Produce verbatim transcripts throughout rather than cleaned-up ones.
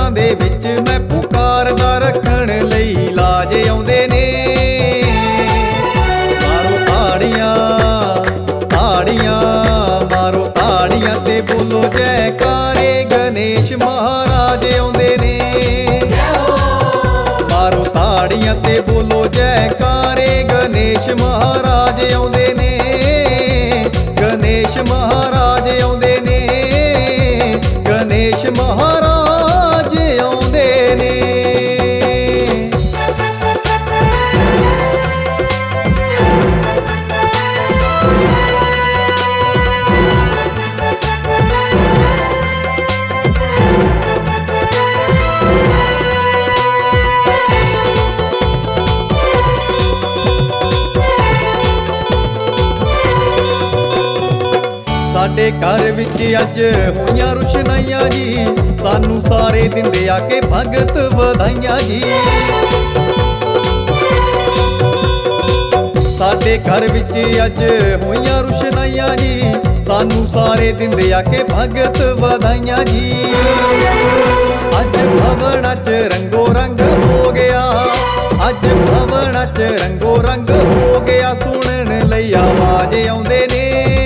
दुखां दे विच मैं पुकारदा रखण लई लाज आउंदे ने। मारो ताड़ियां ताड़ियां मारो ताड़ियां ते बोलो जयकारे गणेश महाराज आउंदे ने। मारो ताड़ियां ते बोलो जयकारे गणेश महाराज आउंदे ने। गणेश महाराज आउंदे ने। गणेश महाराज आउंदे ने। साडे घर विच अज होइयां रुशनाइयां जी, सानू सारे दिंदे आके भगत वधाइयां जी। साडे घर विच अज होइयां रुशनाइयां जी, सानू सारे दिंदे आके भगत वधाइयां जी। अज भवनां च रंगो रंग हो गया, अज भवनां च रंगो रंग हो गया, सुनन लई आवाज आउंदे ने।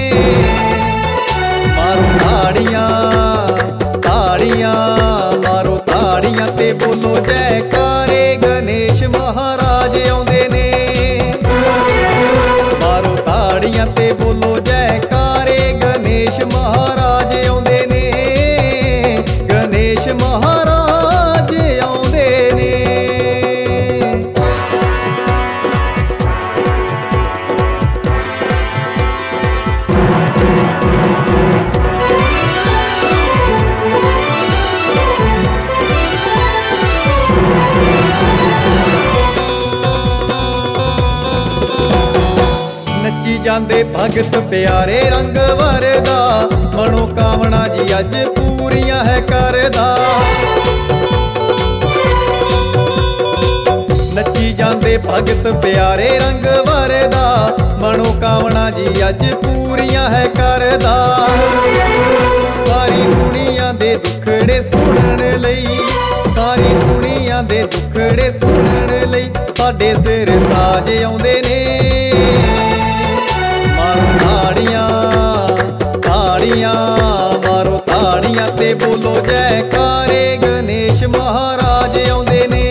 मारो ताड़ियां ताड़ियां मारो ताड़ियां ते बोलो जयकारे गणेश महाराज आउंदे ने। मारो ताड़ियां ते बोलो जयकारे गणेश महाराज आउंदे ने। गणेश महाराज आउंदे ने। नच्ची जांदे भगत प्यारे रंग वरदा, मनोकामना जी अज पूरियां है करदा। नच्ची जांदे भगत प्यारे रंग वरदा, मनोकामना जी अज पूरियां है करदा। सारी दुनिया दे दुखड़े सुनन लई, सारी दुनिया दे दुखड़े सुनन लई, साडे सिर ताज आउंदे ने। मारो ताड़ियां ताड़ियां मारो ताड़ियां ते बोलो जयकारे गणेश महाराज आउंदे ने।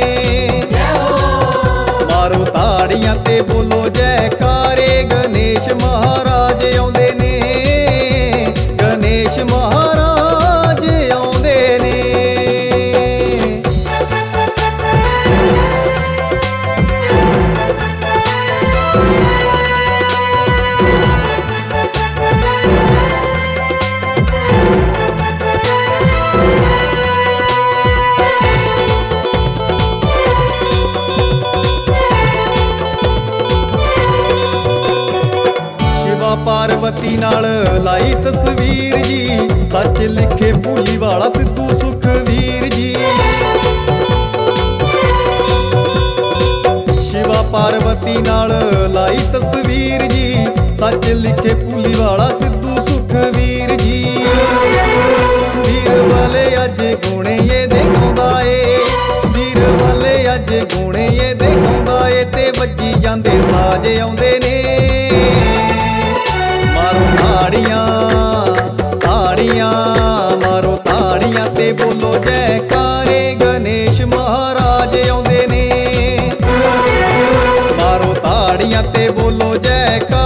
मारो ताड़ियां ते बोलो जयकारे गणेश महाराज आउंदे ने। गणेश महाराज आउंदे ने। पार्वती नाल लाई तस्वीर जी, सच लिखे भूली वाला सिद्धू सुखवीर जी। शिवा पार्वती नाल लाई तस्वीर जी, सच लिखे भूली वाला सिद्धू सुखवीर जी। वीर वाले अज गुणे ये देखौंदा ए, वीर वाले अज गुणे ये देखौंदा ए, ते वज्जी जांदे साज आउंदे ने। मारो ताड़ियां ताड़ियां मारो ताड़ियां ते बोलो जयकारे गणेश महाराज आउंदे ने। मारो ताड़ियां ते बोलो जयकारे